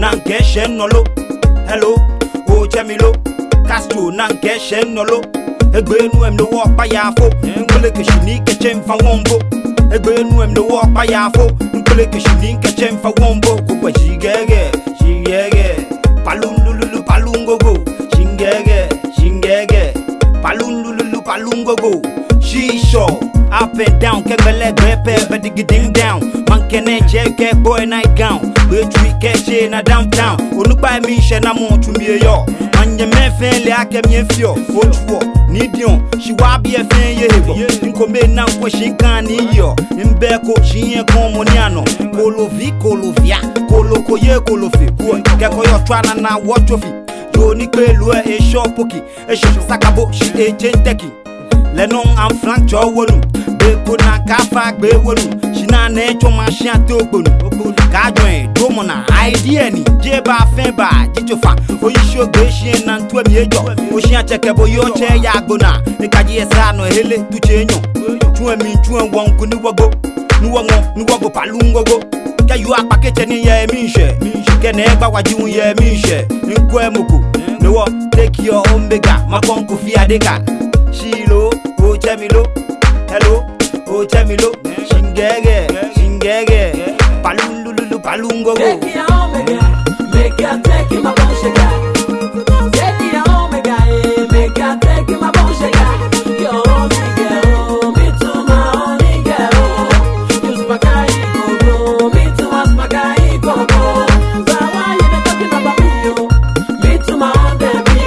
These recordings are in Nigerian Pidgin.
nanke shenolo. Hello, oh Chamilo, Castro nanke shenolo. Egbe nu em no walk by yafo, nkole ke shini ke chem fa wombo. Egbe nu em no walk by yafo, nkole ke shini ke chem fa wombo. Kwa shigege, palululu palungogo, shingege, palululu palungogo. She show up and down, kebele grepe, but ding down. Man can check boy night gown, but we catch in a downtown. Unuba me shena mo to me yo. Man ye men fairly I can me feel. What need you? She wa be a fan ye. Income now question can yo. In Beko, she ain't comoniano. Colovia, Colocoye, Colofi. Gako your trana now what of it. Yo Nique Lua a short pookie, a short sakabo, she a genteki. Lenon am Frank Jowonu, Beko na Kafak Bewonu, Shina Nature Machine Tobunu, Gadway, Domona, idea ni, Jeba Femba, Jitofa, Oyisho Gation and 12 years, Ocean Checkabo, your chair Yagona, the Kajiasano, Hele, Tuchenyo, 2 and 2 and 1 Kunuwago, Nuwago Palungogo, you are packaging in your mishe, can ever what you ye mishe, in Quemuku, no, take your omega, Makonku Fiadega, Shilo. Oh Chamilo, hello, oh Chamilo, shingege, palululu palungo. Take it omega, make ya take it my bone sugar. Take it omega, make ya take it my bone sugar. Yo, girl, me too my only girl. You spagai go, me too my spagai go. So why you talking about me? Me too my own baby.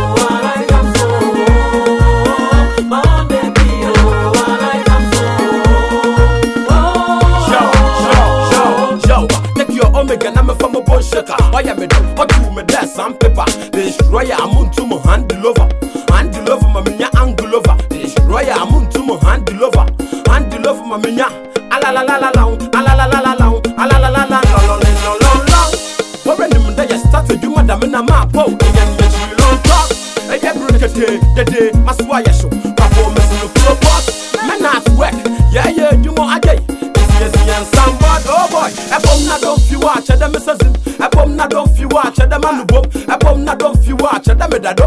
I am a dog, what you me there, some paper. The destroyer, I'm on to my handle over, my minya, angle over. The destroyer, I'm on to my handle over, my minya. Ala la la la la, ala la la la la, ala la la la la. When you started, you madam in a map, oh, and you don't talk. I get broken the day, my swire show, performance in the floor box. Men at work, yeah, you more a day. Yes, somebody, oh boy, a bomb not don't you watch, them is a bomb not don't you watch, them on the boom, a bomb not don't you watch, them medado,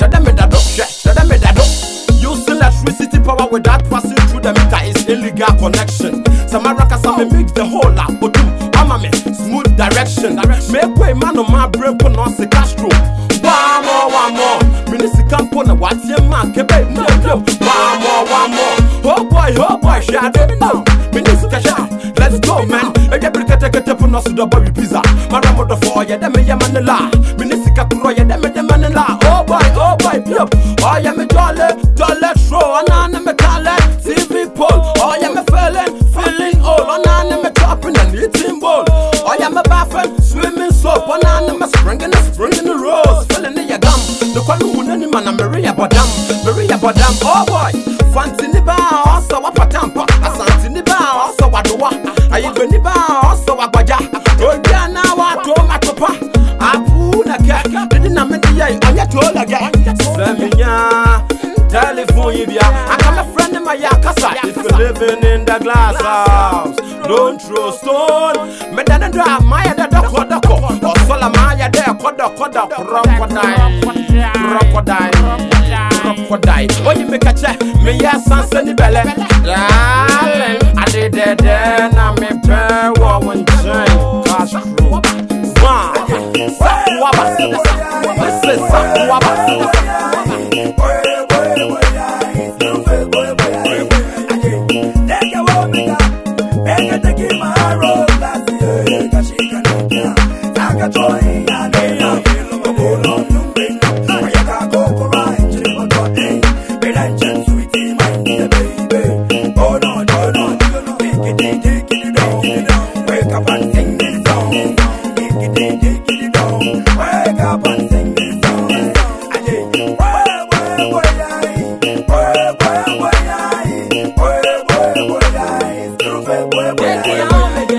use electricity power without passing through the meter is illegal connection. Samaraka some mix the whole lot, but amame smooth direction. Make way man on my brain put on the Castro. One more, Minister Campona, what's your man? One more, oh boy, shut it now. Let's go, man. I get to take a tap on us to the baby pizza. Maramo the four, yeah, them a manila. Minisika Kuroya, them a manila. Oh boy, yup. I am a dollar throw, and I'm a talent TV pole. I am a feeling old, and I'm a chopping and eating bowl. I am a bathroom, swimming soap, and I'm a spring in the rose. Filling in your gum. The one who name man, Maria Badam. Oh boy, fancy niba, also a patampa. Asanti niba, also a doa. I even niba, also a baja. Odiana, what to my papa. Apuna kaka, didn't I make the eye on your toll again? Semia, telephone you. I got a friend in my yakasa. If you're living in the glass house, don't throw stone. Medana dra, Maya the doko. Or Solamaya there, crocodile. Oh, you make a check, me yes, and send the belly. Darling, I did it then, I'm a pair of one chain. Gosh, true. Take it